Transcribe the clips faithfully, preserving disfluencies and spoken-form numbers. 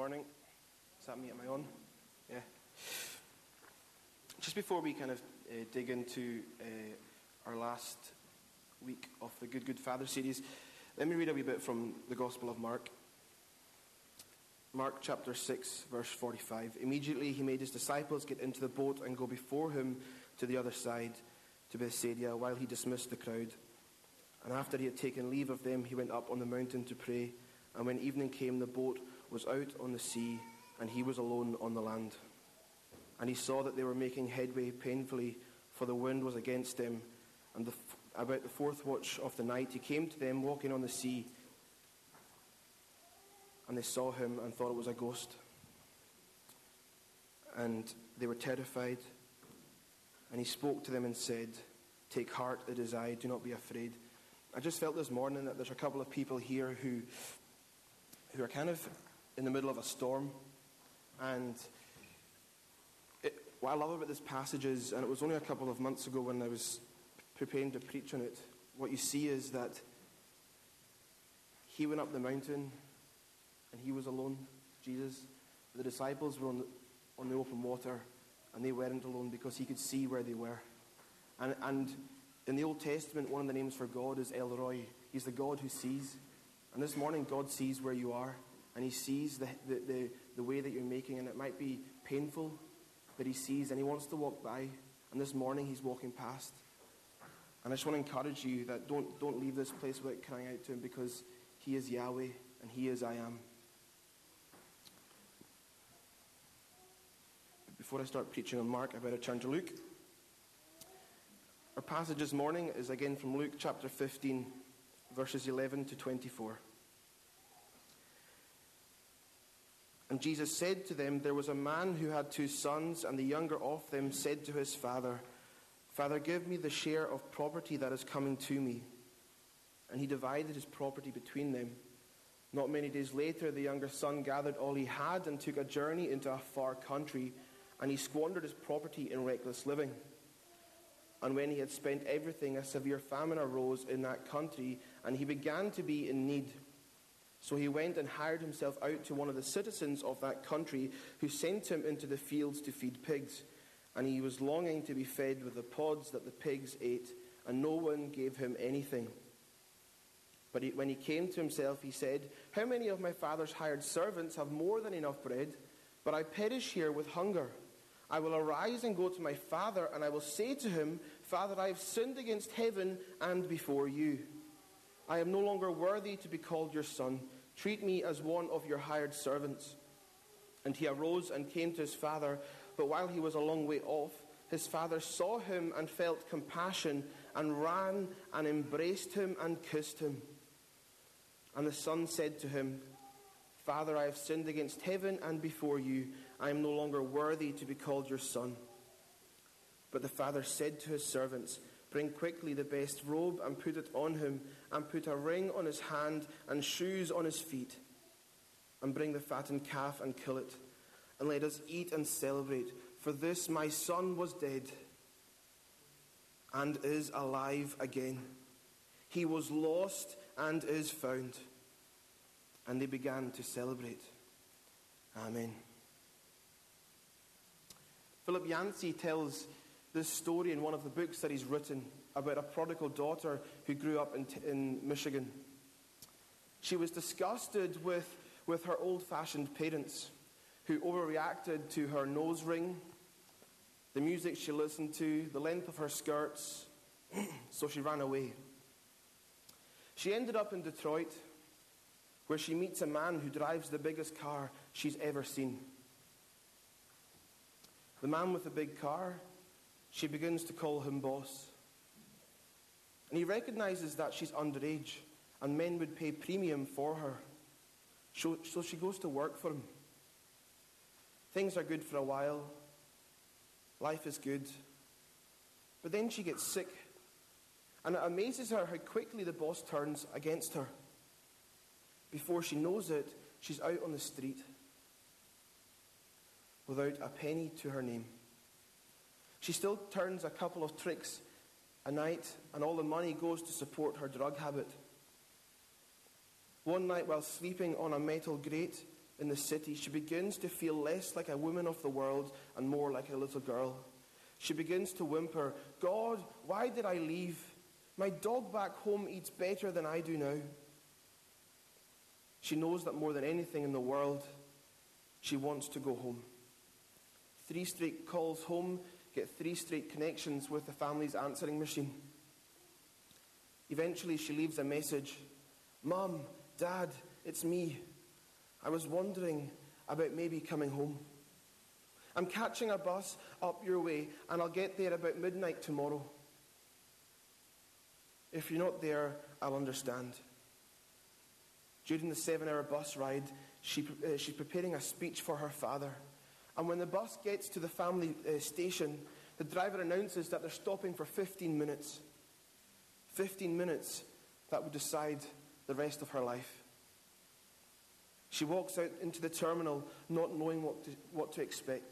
morning. Is that me? Am I on? Yeah. Just before we kind of uh, dig into uh, our last week of the Good Good Father series, let me read a wee bit from the Gospel of Mark. Mark chapter six, verse forty-five. Immediately he made his disciples get into the boat and go before him to the other side, to Bethsaida, while he dismissed the crowd. And after he had taken leave of them, he went up on the mountain to pray. And when evening came, the boat was out on the sea, and he was alone on the land. And he saw that they were making headway painfully, for the wind was against them. And the, about the fourth watch of the night, he came to them walking on the sea. And they saw him and thought it was a ghost. And they were terrified. And he spoke to them and said, "Take heart, it is I, do not be afraid." I just felt this morning that there's a couple of people here who, who are kind of in the middle of a storm. And it, what I love about this passage is, and it was only a couple of months ago when I was preparing to preach on it, what you see is that he went up the mountain and he was alone, Jesus. The disciples were on the, on the open water, and they weren't alone because he could see where they were. And, and in the Old Testament, one of the names for God is El Roi. He's the God who sees. And this morning, God sees where you are, and he sees the, the, the, the way that you're making, and it might be painful, but he sees, and he wants to walk by. And this morning, he's walking past. And I just want to encourage you that don't, don't leave this place without crying out to him, because he is Yahweh, and he is I Am. Before I start preaching on Mark, I better turn to Luke. Our passage this morning is again from Luke chapter fifteen, verses eleven to twenty-four. And Jesus said to them, "There was a man who had two sons, and the younger of them said to his father, 'Father, give me the share of property that is coming to me.' And he divided his property between them. Not many days later, the younger son gathered all he had and took a journey into a far country, and he squandered his property in reckless living. And when he had spent everything, a severe famine arose in that country, and he began to be in need. So he went and hired himself out to one of the citizens of that country, who sent him into the fields to feed pigs. And he was longing to be fed with the pods that the pigs ate, and no one gave him anything. But he, when he came to himself, he said, 'How many of my father's hired servants have more than enough bread? But I perish here with hunger. I will arise and go to my father, and I will say to him, Father, I have sinned against heaven and before you. I am no longer worthy to be called your son. Treat me as one of your hired servants.' And he arose and came to his father, but while he was a long way off, his father saw him and felt compassion, and ran and embraced him and kissed him. And the son said to him, 'Father, I have sinned against heaven and before you. I am no longer worthy to be called your son.' But the father said to his servants, 'Bring quickly the best robe and put it on him, and put a ring on his hand and shoes on his feet. And bring the fattened calf and kill it, and let us eat and celebrate. For this my son was dead and is alive again. He was lost and is found.' And they began to celebrate." Amen. Philip Yancey tells this story in one of the books that he's written about a prodigal daughter who grew up in, in Michigan. She was disgusted with, with her old-fashioned parents, who overreacted to her nose ring, the music she listened to, the length of her skirts, so she ran away. She ended up in Detroit, where she meets a man who drives the biggest car she's ever seen. The man with the big car, she begins to call him boss. And he recognizes that she's underage, and men would pay premium for her. So, so she goes to work for him. Things are good for a while. Life is good. But then she gets sick. And it amazes her how quickly the boss turns against her. Before she knows it, she's out on the street without a penny to her name. She still turns a couple of tricks a night, and all the money goes to support her drug habit. One night, while sleeping on a metal grate, in the city, she begins to feel less like a woman of the world and more like a little girl. She begins to whimper, God, why did I leave? My dog back home eats better than I do now. She knows that more than anything in the world, she wants to go home. Three straight calls home get three straight connections with the family's answering machine. Eventually, she leaves a message. Mom, Dad, it's me. I was wondering about maybe coming home. I'm catching a bus up your way, and I'll get there about midnight tomorrow. If you're not there, I'll understand. During the seven-hour bus ride, she, uh, she's preparing a speech for her father. And when the bus gets to the family uh, station, the driver announces that they're stopping for fifteen minutes. fifteen minutes that would decide the rest of her life. She walks out into the terminal not knowing what to, what to expect.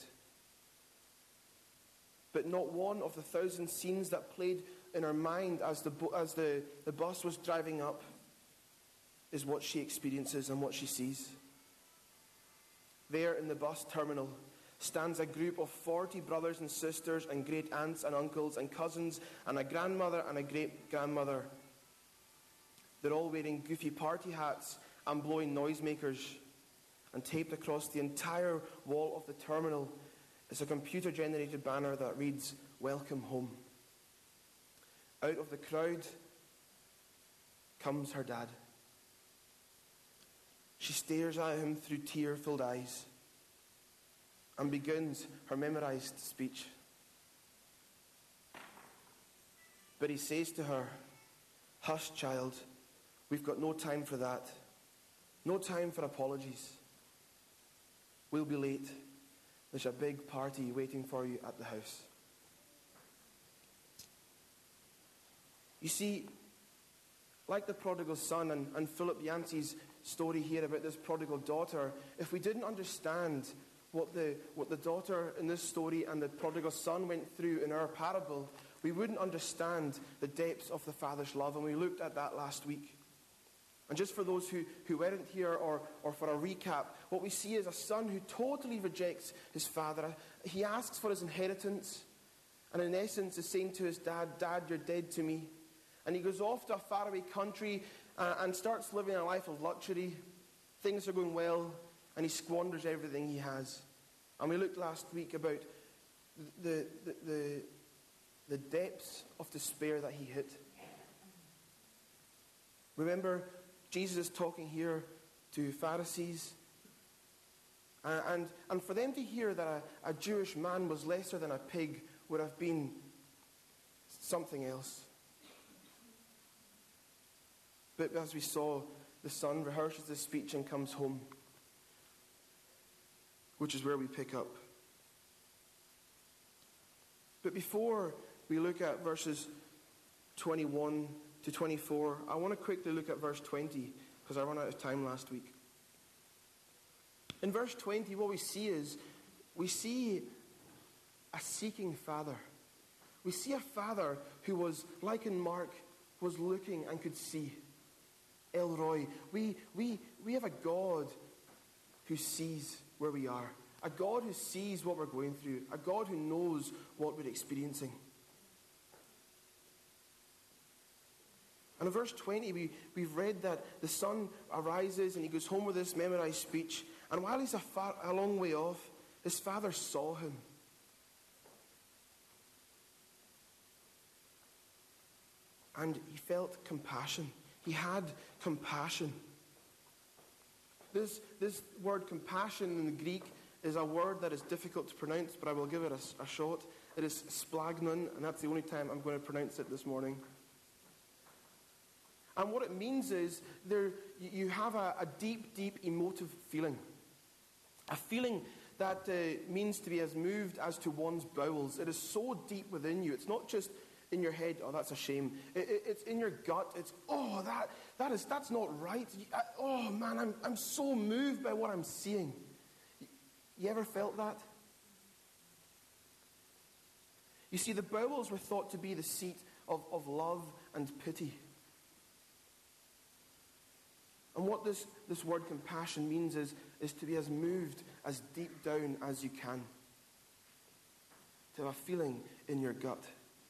But not one of the thousand scenes that played in her mind as the, as the, the bus was driving up is what she experiences and what she sees. There in the bus terminal stands a group of forty brothers and sisters and great aunts and uncles and cousins and a grandmother and a great-grandmother. They're all wearing goofy party hats and blowing noisemakers. And taped across the entire wall of the terminal is a computer-generated banner that reads, Welcome Home. Out of the crowd comes her dad. She stares at him through tear-filled eyes and begins her memorized speech. But he says to her, Hush, child, we've got no time for that. No time for apologies. We'll be late. There's a big party waiting for you at the house. You see, like the prodigal son and, and Philip Yancey's story here about this prodigal daughter, if we didn't understand what the, what the daughter in this story and the prodigal son went through in our parable, we wouldn't understand the depths of the Father's love. And we looked at that last week. And just for those who, who weren't here, or, or for a recap, what we see is a son who totally rejects his father. He asks for his inheritance, and in essence is saying to his dad, Dad, you're dead to me. And he goes off to a faraway country uh, and starts living a life of luxury. Things are going well, and he squanders everything he has. And we looked last week about the, the, the, the depths of despair that he hit. Remember, Jesus is talking here to Pharisees. Uh, and, and for them to hear that a, a Jewish man was lesser than a pig would have been something else. But as we saw, the son rehearses this speech and comes home, which is where we pick up. But before we look at verses twenty-one to twenty-four, I want to quickly look at verse twenty, because I ran out of time last week. In verse twenty, what we see is, we see a seeking father. We see a father who was, like in Mark, was looking and could see. El Roi. We, we, we have a God who sees where we are. A God who sees what we're going through. A God who knows what we're experiencing. And in verse twenty, we, we've read that the son arises and he goes home with this memorized speech. And while he's a, far, a long way off, his father saw him. And he felt compassion. He had compassion. This, this word compassion in the Greek is a word that is difficult to pronounce, but I will give it a, a shot. It is splagnon, and that's the only time I'm going to pronounce it this morning. And what it means is there you have a, a deep, deep emotive feeling. A feeling that uh, means to be as moved as to one's bowels. It is so deep within you. It's not just in your head, oh, that's a shame. It, it, it's in your gut. It's, oh, that that is that's not right. I, oh, man, I'm I'm so moved by what I'm seeing. You, you ever felt that? You see, the bowels were thought to be the seat of, of love and pity. And what this, this word compassion means is, is to be as moved as deep down as you can. To have a feeling in your gut.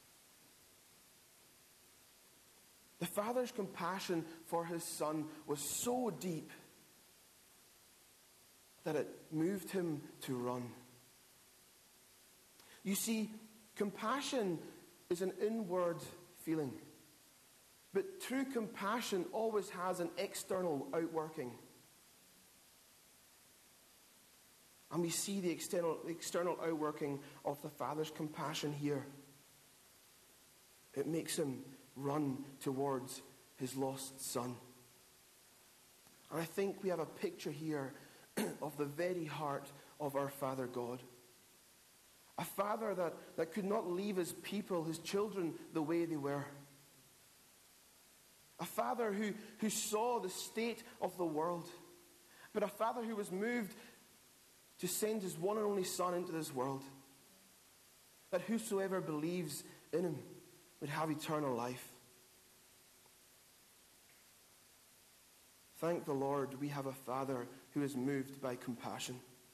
The Father's compassion for his Son was so deep that it moved him to run. You see, compassion is an inward feeling. But true compassion always has an external outworking. And we see the external, external outworking of the Father's compassion here. It makes him run towards his lost son. And I think we have a picture here of the very heart of our Father God. A Father that, that could not leave his people, his children, the way they were. A Father who, who saw the state of the world. But a Father who was moved to send his one and only Son into this world. That whosoever believes in him would have eternal life. Thank the Lord, we have a Father who is moved by compassion.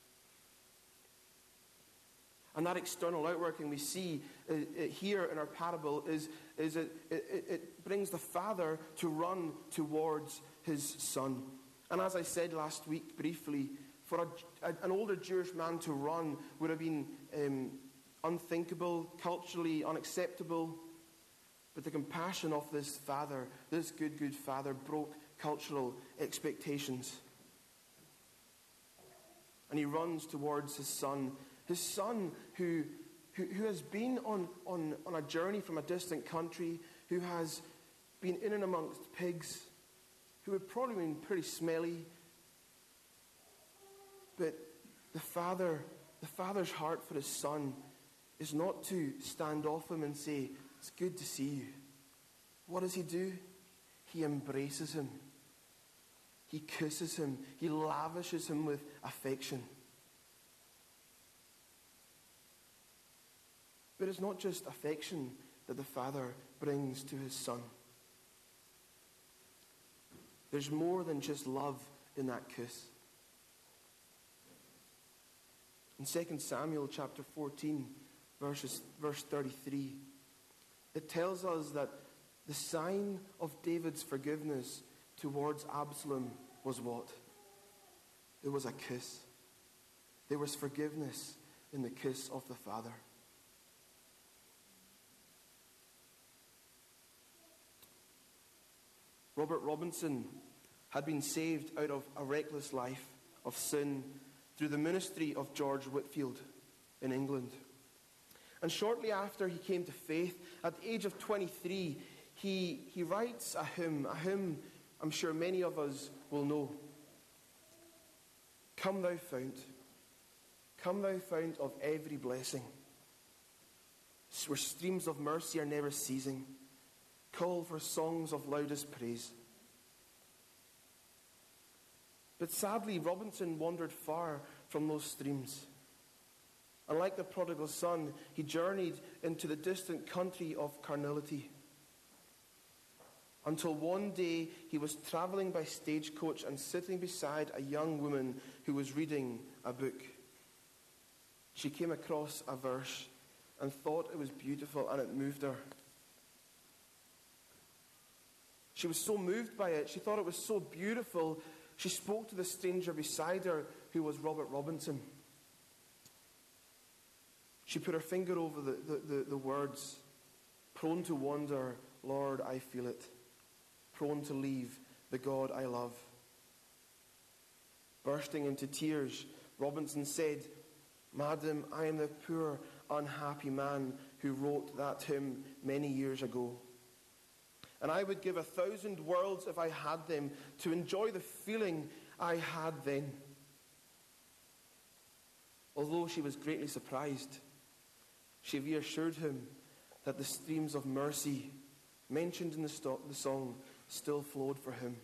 And that external outworking we see uh, uh, here in our parable is, is it, it, it brings the Father to run towards his Son. And as I said last week briefly, for a, a, an older Jewish man to run would have been um, unthinkable, culturally unacceptable. But the compassion of this Father, this good, good Father, broke cultural expectations. And he runs towards his Son. His Son who, who, who has been on, on, on a journey from a distant country, who has been in and amongst pigs, who had probably been pretty smelly. But the Father, the Father's heart for his Son is not to stand off him and say, "It's good to see you." What does he do? He embraces him. He kisses him. He lavishes him with affection. But it's not just affection that the Father brings to his Son. There's more than just love in that kiss. In Second Samuel chapter fourteen, verses, verse thirty-three, it tells us that the sign of David's forgiveness towards Absalom was what? It was a kiss. There was forgiveness in the kiss of the Father. Robert Robinson had been saved out of a reckless life of sin through the ministry of George Whitefield in England. And shortly after he came to faith, at the age of twenty-three, he, he writes a hymn, a hymn I'm sure many of us will know. Come thou fount, come thou fount of every blessing, where streams of mercy are never ceasing, call for songs of loudest praise. But sadly, Robinson wandered far from those streams. And like the prodigal son, he journeyed into the distant country of carnality. Until one day he was travelling by stagecoach and sitting beside a young woman who was reading a book. She came across a verse and thought it was beautiful, and it moved her. She was so moved by it, she thought it was so beautiful, she spoke to the stranger beside her, who was Robert Robinson. She put her finger over the, the, the, the words, prone to wander, Lord, I feel it. Prone to leave the God I love. Bursting into tears, Robinson said, Madam, I am the poor, unhappy man who wrote that hymn many years ago. And I would give a thousand worlds if I had them to enjoy the feeling I had then. Although she was greatly surprised, she reassured him that the streams of mercy mentioned in the, st- the song still flowed for him.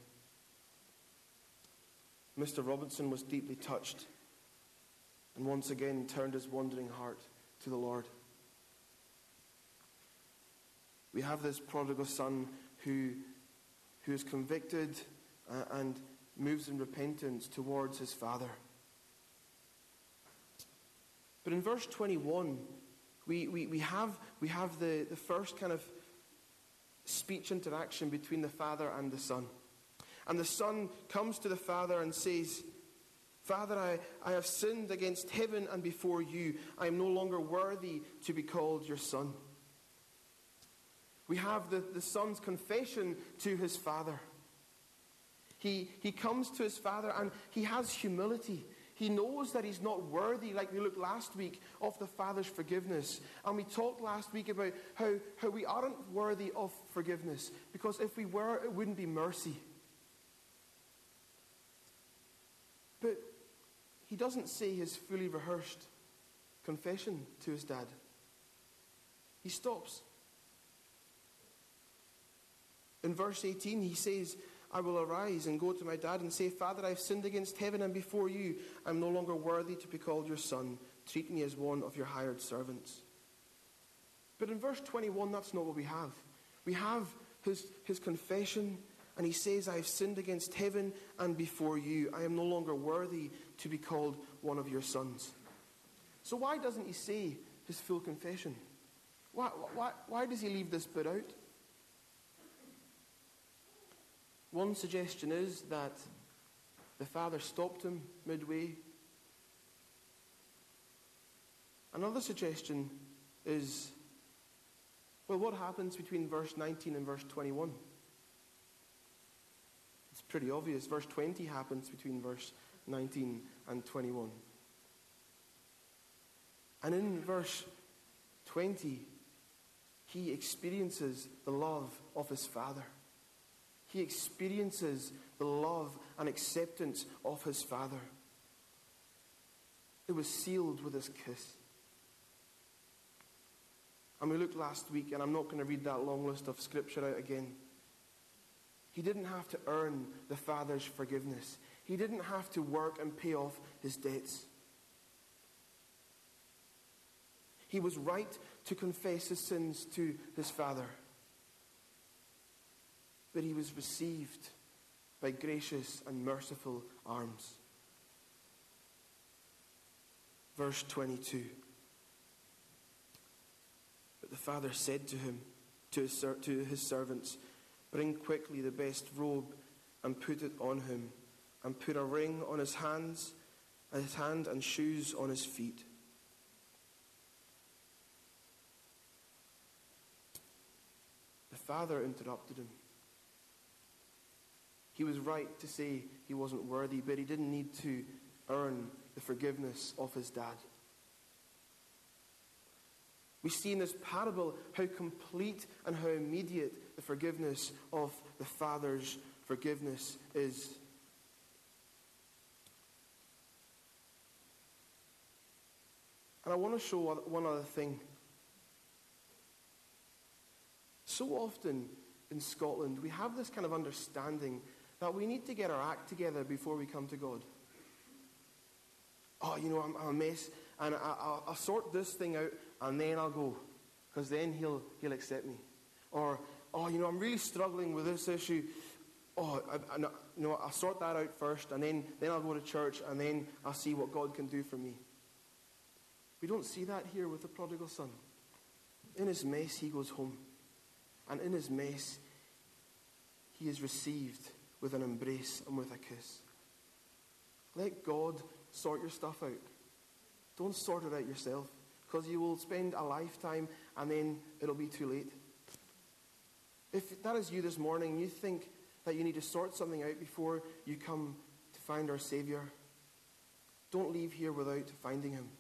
Mister Robinson was deeply touched and once again turned his wandering heart to the Lord. We have this prodigal son who, who is convicted uh, and moves in repentance towards his Father. But in verse twenty-one, we, we, we have, we have the, the first kind of speech interaction between the Father and the Son. And the Son comes to the Father and says, Father, I, I have sinned against heaven and before you. I am no longer worthy to be called your son. We have the, the Son's confession to his Father. He, he comes to his Father and he has humility. He knows that he's not worthy, like we looked last week, of the Father's forgiveness. And we talked last week about how, how we aren't worthy of forgiveness, because if we were, it wouldn't be mercy. But he doesn't say his fully rehearsed confession to his dad. He stops. In verse eighteen, he says, I will arise and go to my dad and say, Father, I've sinned against heaven and before you. I'm no longer worthy to be called your son. Treat me as one of your hired servants. But in verse twenty-one, that's not what we have. We have his, his confession, and he says, I have sinned against heaven and before you. I am no longer worthy to be called one of your sons. So why doesn't he say his full confession? Why, why, why does he leave this bit out? One suggestion is that the Father stopped him midway. Another suggestion is, well, what happens between verse nineteen and verse twenty-one? It's pretty obvious. Verse twenty happens between verse nineteen and twenty-one. And in verse twenty, he experiences the love of his Father. He experiences the love and acceptance of his Father. It was sealed with his kiss. And we looked last week, and I'm not going to read that long list of scripture out again. He didn't have to earn the Father's forgiveness. He didn't have to work and pay off his debts. He was right to confess his sins to his Father. But he was received by gracious and merciful arms. Verse twenty-two. But the Father said to him, to his, to his servants, bring quickly the best robe and put it on him, and put a ring on his hands, his hand and shoes on his feet. The Father interrupted him. He was right to say he wasn't worthy, but he didn't need to earn the forgiveness of his dad. We see in this parable how complete and how immediate the forgiveness of the Father's forgiveness is. And I want to show one other thing. So often in Scotland, we have this kind of understanding that we need to get our act together before we come to God. Oh, you know, I'm, I'm a mess, and I, I'll, I'll sort this thing out, and then I'll go, because then he'll he'll accept me. Or, oh, you know, I'm really struggling with this issue. Oh, I, I, you know, I'll sort that out first, and then, then I'll go to church, and then I'll see what God can do for me. We don't see that here with the prodigal son. In his mess, he goes home. And in his mess, he is received with an embrace and with a kiss. Let God sort your stuff out. Don't sort it out yourself, because you will spend a lifetime and then it'll be too late. If that is you this morning, you think that you need to sort something out before you come to find our Savior, don't leave here without finding him.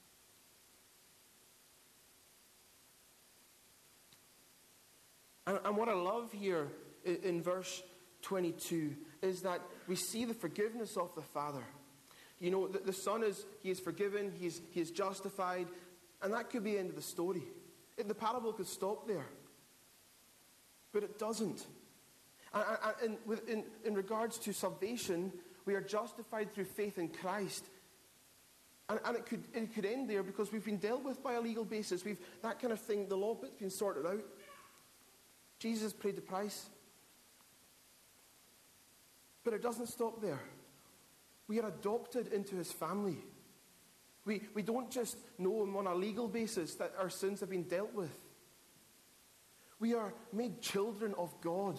And, and what I love here in, in verse twenty-two is that we see the forgiveness of the Father. You know, the, the Son is, he is forgiven, he is, he is justified, and that could be the end of the story. It, the parable could stop there. But it doesn't. And, and, and in, in regards to salvation, we are justified through faith in Christ. And, and it could it could end there because we've been dealt with by a legal basis. We've that kind of thing, the law bit's been sorted out. Jesus paid the price. But it doesn't stop there. We are adopted into his family. We, we don't just know him on a legal basis that our sins have been dealt with. We are made children of God.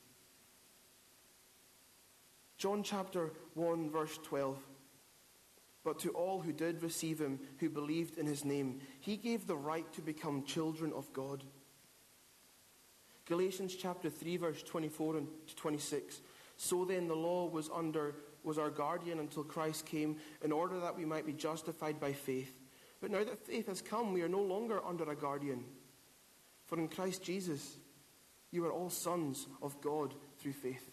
John chapter one, verse twelve. But to all who did receive him, who believed in his name, he gave the right to become children of God. Galatians chapter three, verse twenty-four and twenty-six. So then the law was under was our guardian until Christ came, in order that we might be justified by faith. But now that faith has come, we are no longer under a guardian. For in Christ Jesus, you are all sons of God through faith.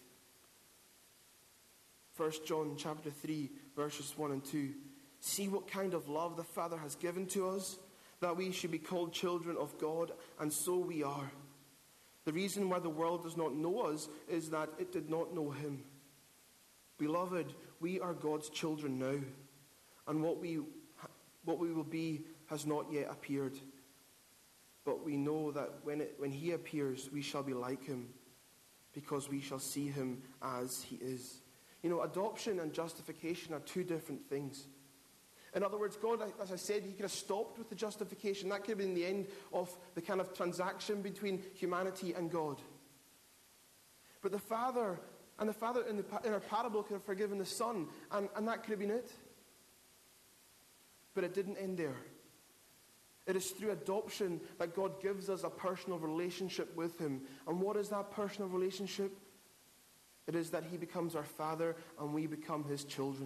First John chapter three, verses one and two. See what kind of love the Father has given to us, that we should be called children of God, and so we are. The reason why the world does not know us is that it did not know him. Beloved, we are God's children now, and what we, what we will be has not yet appeared. But we know that when, it, when he appears, we shall be like him, because we shall see him as he is. You know, adoption and justification are two different things. In other words, God, as I said, he could have stopped with the justification. That could have been the end of the kind of transaction between humanity and God. But the Father, and the Father in, the, in our parable could have forgiven the Son, and, and that could have been it. But it didn't end there. It is through adoption that God gives us a personal relationship with him. And what is that personal relationship? It is that he becomes our Father and we become his children.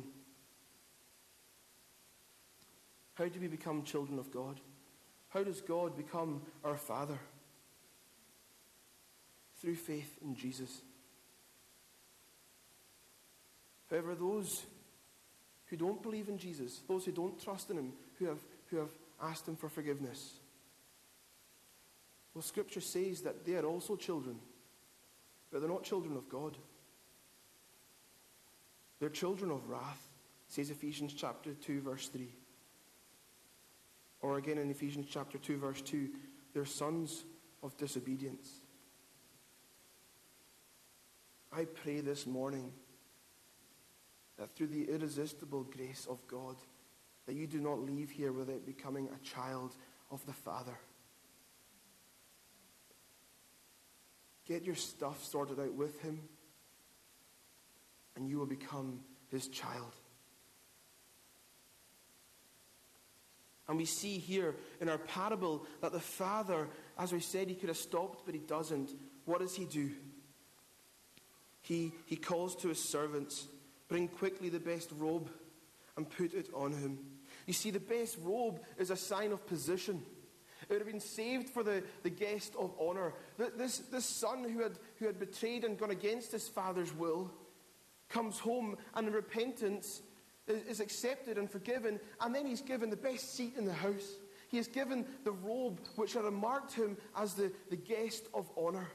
How do we become children of God? How does God become our Father? Through faith in Jesus. However, those who don't believe in Jesus, those who don't trust in him, who have, who have asked him for forgiveness, well, Scripture says that they are also children, but they're not children of God. They're children of wrath, says Ephesians chapter two, verse three. Or again in Ephesians chapter two, verse two, they're sons of disobedience. I pray this morning that through the irresistible grace of God, that you do not leave here without becoming a child of the Father. Get your stuff sorted out with him, and you will become his child. And we see here in our parable that the Father, as we said, he could have stopped, but he doesn't. What does he do? He, he calls to his servants, bring quickly the best robe and put it on him. You see, the best robe is a sign of position. It would have been saved for the, the guest of honor. This, this son who had, who had betrayed and gone against his father's will comes home and in repentance is, is accepted and forgiven, and then he's given the best seat in the house. He is given the robe which had marked him as the, the guest of honor.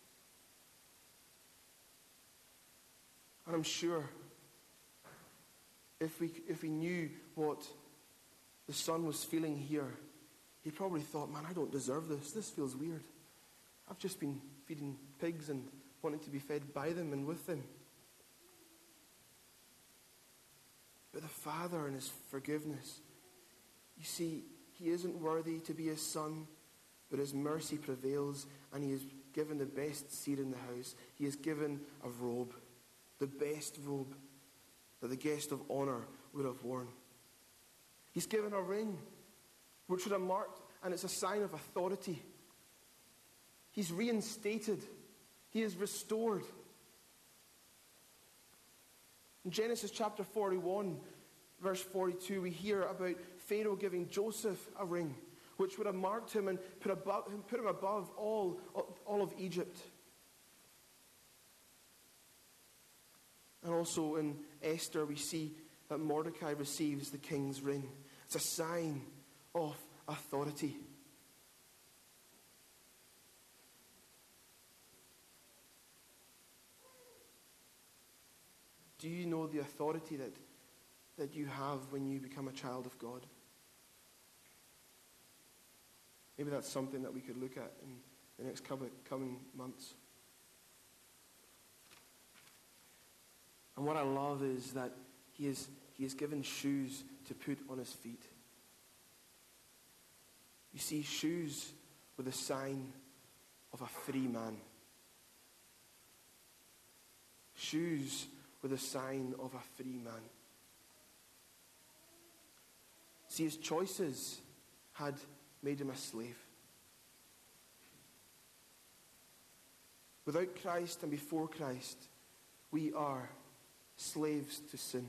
And I'm sure if we, if we knew what the son was feeling here, he probably thought, man, I don't deserve this. This feels weird. I've just been feeding pigs and wanting to be fed by them and with them. But the Father in his forgiveness, you see, he isn't worthy to be his son, but his mercy prevails, and he has given the best seat in the house. He has given a robe, the best robe that the guest of honor would have worn. He's given a ring, which would have marked, and it's a sign of authority. He's reinstated. He is restored. In Genesis chapter forty-one, verse forty-two, we hear about Pharaoh giving Joseph a ring, which would have marked him and put, above, put him above all, all of Egypt. And also in Esther, we see that Mordecai receives the king's ring. It's a sign of authority. Do you know the authority that, that you have when you become a child of God? Maybe that's something that we could look at in the next couple, coming months. And what I love is that he is, he is given shoes to put on his feet. You see, shoes were the sign of a free man. Shoes were the sign of a free man. See, his choices had made him a slave. Without Christ and before Christ, we are slaves to sin.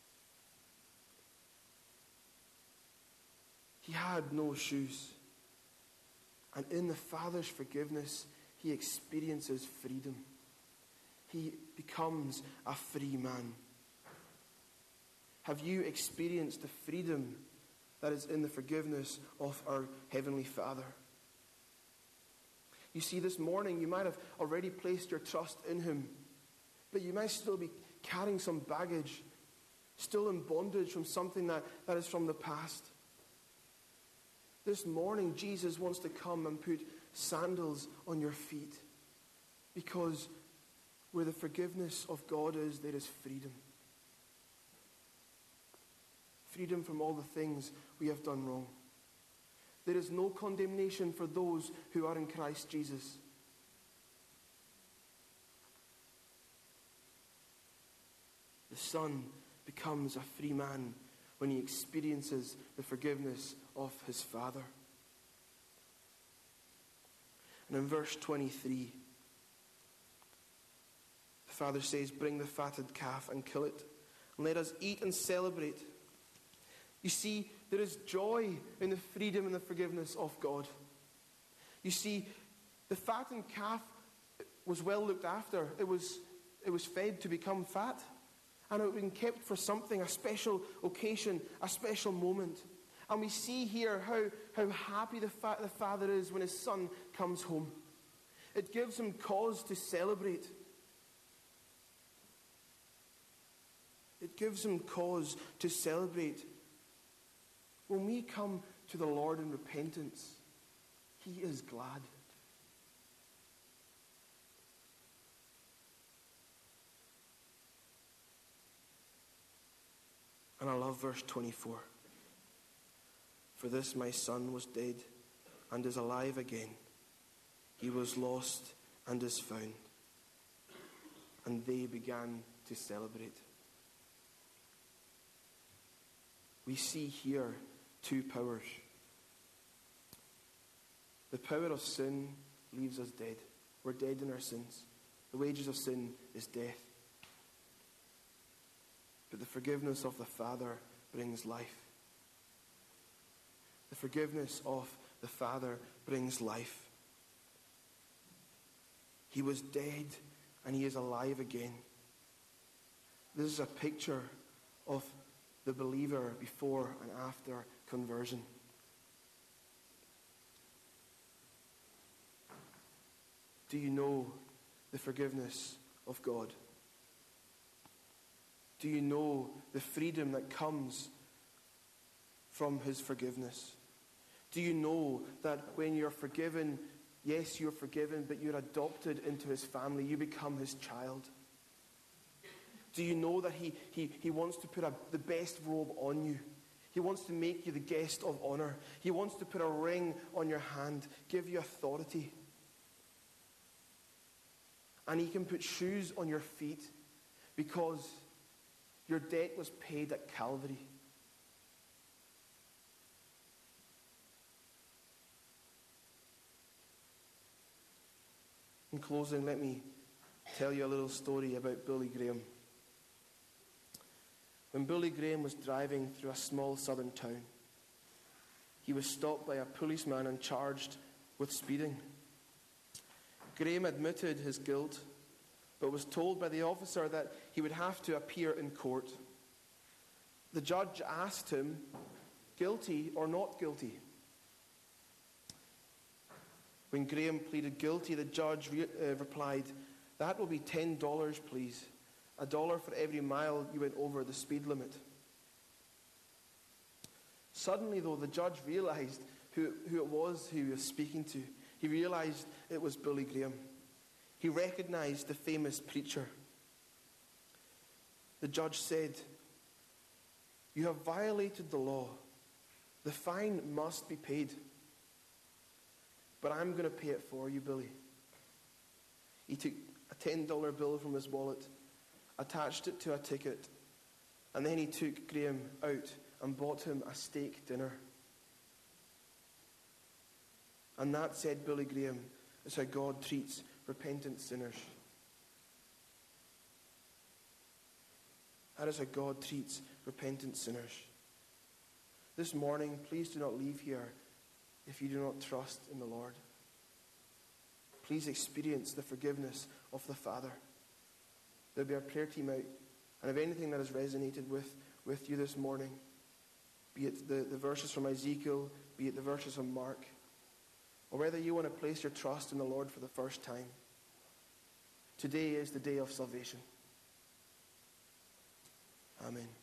He had no shoes. And in the Father's forgiveness, he experiences freedom. He becomes a free man. Have you experienced the freedom that is in the forgiveness of our Heavenly Father? You see, this morning you might have already placed your trust in him, but you might still be carrying some baggage, still in bondage from something that, that is from the past. This morning, Jesus wants to come and put sandals on your feet, because where the forgiveness of God is, there is freedom. Freedom from all the things we have done wrong. There is no condemnation for those who are in Christ Jesus. The Son becomes a free man when he experiences the forgiveness of his Father. And in verse twenty-three, the Father says, "Bring the fatted calf and kill it, and let us eat and celebrate." You see, there is joy in the freedom and the forgiveness of God. You see, the fattened calf was well looked after. It was, it was fed to become fat. And it had been kept for something, a special occasion, a special moment. And we see here how, how happy the, fa- the father is when his son comes home. It gives him cause to celebrate. It gives him cause to celebrate. When we come to the Lord in repentance, he is glad. And I love verse twenty-four. "For this my son was dead and is alive again. He was lost and is found." And they began to celebrate. We see here two powers. The power of sin leaves us dead. We're dead in our sins. The wages of sin is death. But the forgiveness of the Father brings life. The forgiveness of the Father brings life. He was dead and he is alive again. This is a picture of the believer before and after conversion. Do you know the forgiveness of God? Do you know the freedom that comes from his forgiveness? Do you know that when you're forgiven, yes, you're forgiven, but you're adopted into his family, you become his child? Do you know that he, he, he wants to put a, the best robe on you? He wants to make you the guest of honor. He wants to put a ring on your hand, give you authority. And he can put shoes on your feet because your debt was paid at Calvary. In closing, let me tell you a little story about Billy Graham. When Billy Graham was driving through a small southern town, he was stopped by a policeman and charged with speeding. Graham admitted his guilt, but was told by the officer that he would have to appear in court. The judge asked him, guilty or not guilty? When Graham pleaded guilty, the judge re- uh, replied, "That will be ten dollars, please. A dollar for every mile you went over the speed limit." Suddenly, though, the judge realized who, who it was who he was speaking to. He realized it was Billy Graham. He recognized the famous preacher. The judge said, "You have violated the law. The fine must be paid. But I'm going to pay it for you, Billy." He took a ten dollar bill from his wallet, attached it to a ticket, and then he took Graham out and bought him a steak dinner. And that, said Billy Graham, is how God treats repentant sinners. That is how God treats repentant sinners. This morning, please do not leave here if you do not trust in the Lord. Please experience the forgiveness of the Father. There'll be our prayer team out. And if anything that has resonated with, with you this morning, be it the, the verses from Ezekiel, be it the verses from Mark, or whether you want to place your trust in the Lord for the first time, today is the day of salvation. Amen.